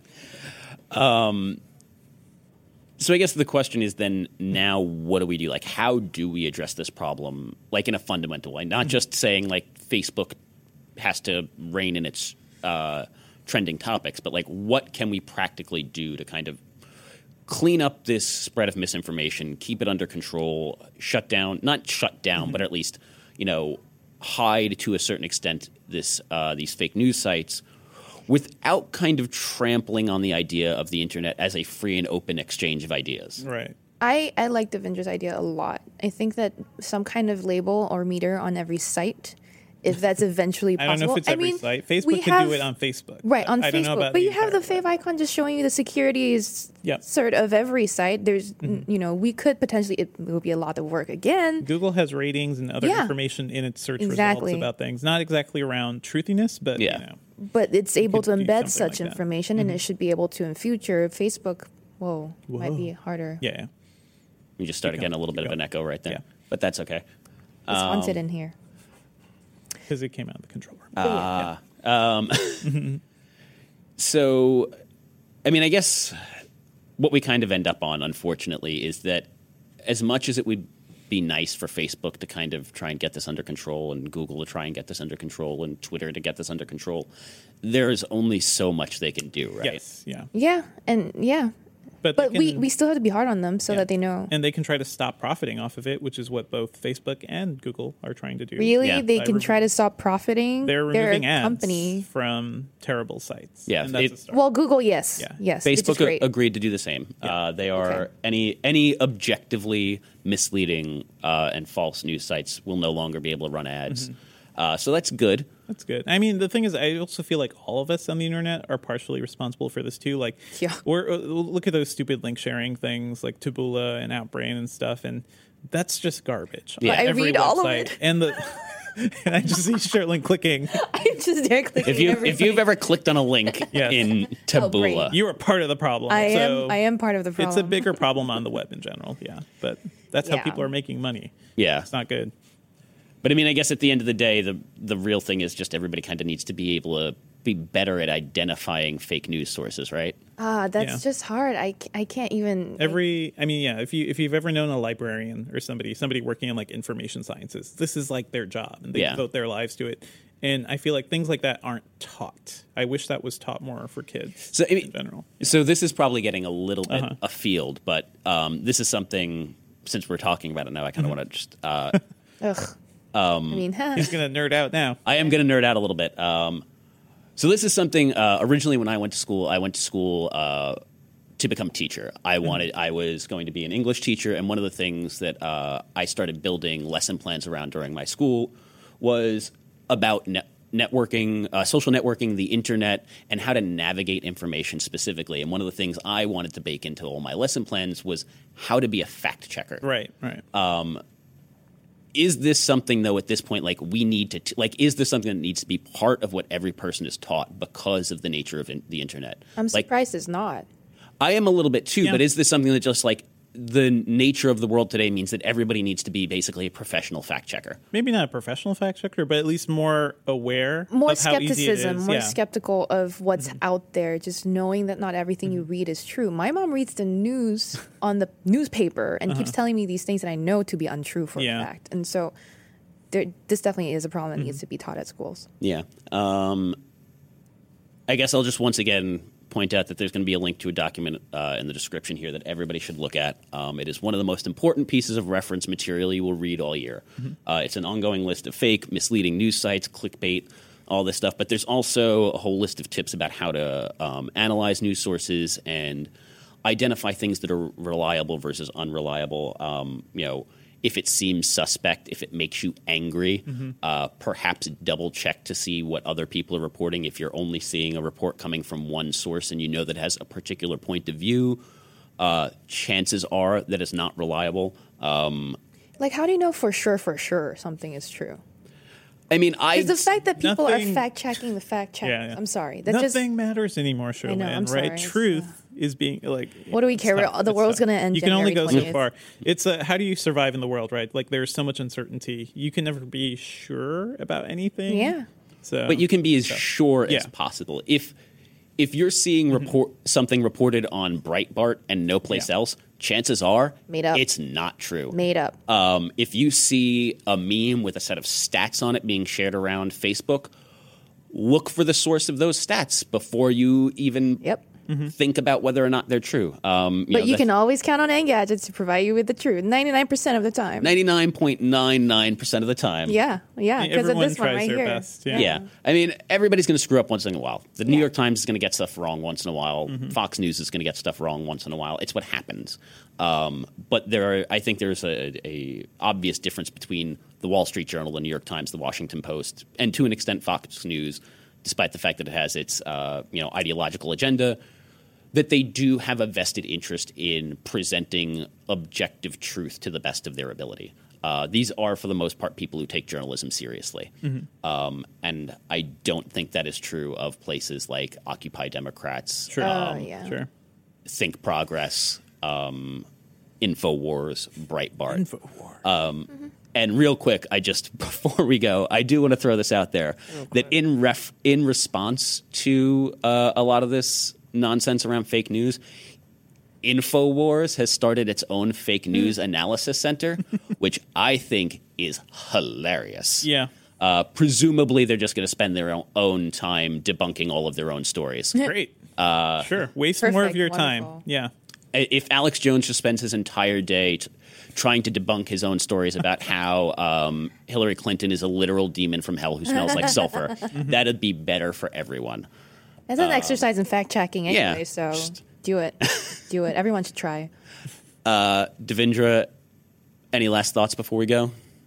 So I guess the question is then now what do we do? Like how do we address this problem like in a fundamental way? Not just saying like Facebook has to rein in its uh, trending topics, but like what can we practically do to kind of clean up this spread of misinformation, keep it under control, shut down, not shut down, but at least, you know, hide to a certain extent this uh, these fake news sites without kind of trampling on the idea of the internet as a free and open exchange of ideas. Right. I, I like the Avengers idea a lot. I think that some kind of label or meter on every site, if that's eventually I possible. don't know if it's I every mean, site. Facebook we can have- do it on Facebook. Right, on I don't know Facebook. about But the you have the entire fave icon just showing you the securities Yep. cert of every site. There's, Mm-hmm. you know, we could potentially, it will be a lot of work again. Google has ratings and other Yeah. information in its search Exactly. results about things. Not exactly around truthiness, but Yeah. you know. But it's able to could do embed something such like that. Mm-hmm. information, and it should be able to in future. Facebook, whoa, might Whoa. be harder. Yeah, yeah. We just started Keep getting a going, little keep bit of an going. echo right there, Yeah. but that's okay. It's haunted in here. Because it came out of the control room. But yeah. So, I mean, I guess what we kind of end up on, unfortunately, is that as much as it would be nice for Facebook to kind of try and get this under control and Google to try and get this under control and Twitter to get this under control, there is only so much they can do, right? Yes, yeah. Yeah, and yeah. But, But they we, can- we still have to be hard on them so yeah. that they know. And they can try to stop profiting off of it, which is what both Facebook and Google are trying to do. Really? Yeah. They By can remo- try to stop profiting? They're They're removing a ads company. from terrible sites. Yeah, and that's it- a start. Well, Google, yes. Yeah. Yes. which is Facebook great. a- agreed to do the same. Uh, they are Okay. any any objectively misleading uh, and false news sites will no longer be able to run ads. Uh, so that's good. That's good. I mean, the thing is, I also feel like all of us on the internet are partially responsible for this too. Like, Yeah. or uh, look at those stupid link sharing things like Taboola and Outbrain and stuff, and that's just garbage. Yeah. On I every read all of website. it. And the and I just see Shirtley clicking. I'm just there clicking. If you everything. if you've ever clicked on a link Yes. in Oh, great. Taboola, You are part of the problem. I so am. I am part of the problem. It's a bigger problem on the web in general. Yeah, but that's how Yeah. people are making money. yeah. It's not good. But I mean, I guess at the end of the day, the the real thing is just everybody kind of needs to be able to be better at identifying fake news sources, right? Ah, that's Yeah. just hard. I, c- I can't even. Every, I mean, yeah. If you if you've ever known a librarian or somebody somebody working in like information sciences, this is like their job, and they Yeah. devote their lives to it. And I feel like things like that aren't taught. I wish that was taught more for kids So I mean, in general. So this is probably getting a little bit Uh-huh. afield, but um, this is something. Since we're talking about it now, I kind of want to just. Uh, Ugh. Um, I mean, He's gonna nerd out now. I am going to nerd out a little bit. Um, so this is something. Uh, originally, when I went to school, I went to school uh, to become a teacher. I wanted. I was going to be an English teacher, and one of the things that uh, I started building lesson plans around during my school was about net networking, uh, social networking, the internet, and how to navigate information specifically. And one of the things I wanted to bake into all my lesson plans was how to be a fact checker. Right, right. Uh, Is this something, though, at this point, like we need to, t- like, is this something that needs to be part of what every person is taught because of the nature of in- the internet? I'm like, surprised it's not. I am a little bit too, Yeah. but is this something that just like the nature of the world today means that everybody needs to be basically a professional fact checker? Maybe not a professional fact checker, but at least more aware More of how easy it skepticism, is. more Yeah. skeptical of what's out there, just knowing that not everything you read is true. My mom reads the news on the newspaper and keeps telling me these things that I know to be untrue for Yeah. a fact. And so there, this definitely is a problem that needs to be taught at schools. Yeah. Um, I guess I'll just once again point out that there's going to be a link to a document uh, in the description here that everybody should look at. Um, it is one of the most important pieces of reference material you will read all year. Uh, it's an ongoing list of fake, misleading news sites, clickbait, all this stuff. But there's also a whole list of tips about how to um, analyze news sources and identify things that are reliable versus unreliable. Um, you know, if it seems suspect, if it makes you angry, uh, perhaps double check to see what other people are reporting. If you're only seeing a report coming from one source and you know that it has a particular point of view, uh, chances are that it's not reliable. Um, Like, how do you know for sure, for sure something is true? I mean, I Because the fact that people nothing- are fact checking the fact check. Yeah, yeah. I'm sorry. That Nothing just matters anymore, Sherlyn, know, I'm right? sorry. Truth is being like. What do we it's care? not- The it's world's not- gonna end You can only go January so twentieth. far. It's a, how do you survive in the world, right? Like there's so much uncertainty. You can never be sure about anything. Yeah. So, but you can be as sure as Yeah. possible. If if you're seeing report something reported on Breitbart and no place Yeah. else, chances are Made up. it's not true. made up. Um, if you see a meme with a set of stats on it being shared around Facebook, look for the source of those stats before you even Yep. think about whether or not they're true. Um, But you know, can always count on Engadget to provide you with the truth ninety-nine percent of the time. ninety-nine point nine nine percent of the time. Yeah, yeah, I mean, because of everyone this one tries right their here. best. Yeah. Yeah. I mean, everybody's going to screw up once in a while. The New Yeah. York Times is going to get stuff wrong once in a while. Mm-hmm. Fox News is going to get stuff wrong once in a while. It's what happens. Um, but there are, I think there's a, a obvious difference between the Wall Street Journal, the New York Times, the Washington Post, and to an extent Fox News, despite the fact that it has its uh, you know ideological agenda, that they do have a vested interest in presenting objective truth to the best of their ability. Uh, these are, for the most part, people who take journalism seriously. Um, and I don't think that is true of places like Occupy Democrats, Sure. Oh, yeah. Sure. Think Progress, um, InfoWars, Breitbart. Infowar. And real quick, I just before we go, I do want to throw this out there that in ref in response to uh, a lot of this nonsense around fake news, InfoWars has started its own fake news analysis center, which I think is hilarious. Yeah. Uh, presumably, they're just going to spend their own, own time debunking all of their own stories. Great. Uh, sure. Waste more of Perfect. your time. Wonderful. Yeah. If Alex Jones just spends his entire day t- trying to debunk his own stories about how um, Hillary Clinton is a literal demon from hell who smells like sulfur, that'd be better for everyone. That's an exercise in fact checking anyway, Um, yeah, so just- do it. Do it. Everyone should try. Devindra, any last thoughts before we go?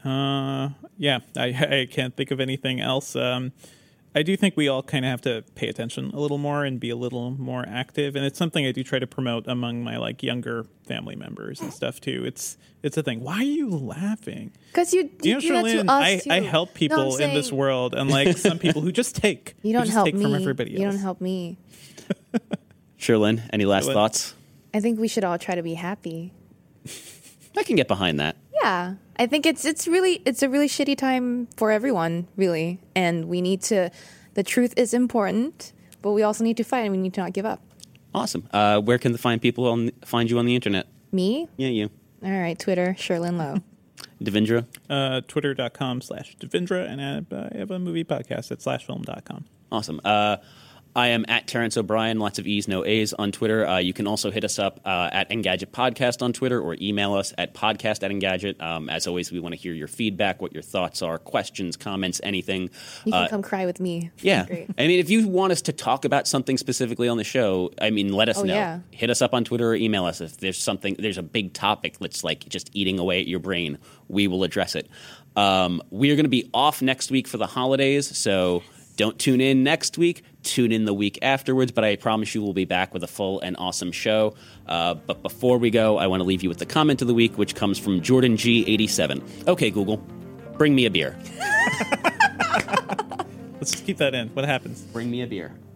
Uh, yeah, I, I can't think of anything else. Um, I do think we all kind of have to pay attention a little more and be a little more active, and it's something I do try to promote among my like younger family members and stuff too. It's it's a thing. Why are you laughing? Because you, You you know, do that to Charlene, us I, too. I help No, people I'm in this saying- world, and like some people who just take. You who don't just help take me. from everybody else. You don't help me. Sherlyn, any last Sherlyn. thoughts? I think we should all try to be happy. I can get behind that. Yeah, I think it's it's really it's a really shitty time for everyone, really, and we need to. The truth is important, but we also need to fight, and we need to not give up. Awesome. Uh, where can the fine people on, find you on the internet? Me? Yeah, you. All right, Twitter, Sherlyn Lowe. Devindra? Uh, Twitter.com slash Devindra, and I have, uh, I have a movie podcast at slash film dot com. Awesome. Uh, I am at Terrence O'Brien, lots of E's, no A's on Twitter. Uh, you can also hit us up uh, at Engadget Podcast on Twitter or email us at podcast at Engadget. Um, as always, we want to hear your feedback, what your thoughts are, questions, comments, anything. You can Uh, come cry with me. Yeah. Great. I mean, if you want us to talk about something specifically on the show, I mean, let us Oh, know. yeah. Hit us up on Twitter or email us. If there's something, there's a big topic that's like just eating away at your brain, we will address it. Um, we are going to be off next week for the holidays, so don't tune in next week. Tune in the week afterwards, but I promise you we'll be back with a full and awesome show. Uh, but before we go, I want to leave you with the comment of the week, which comes from Jordan G eighty-seven. Okay, Google, bring me a beer. Let's just keep that in. What happens? Bring me a beer.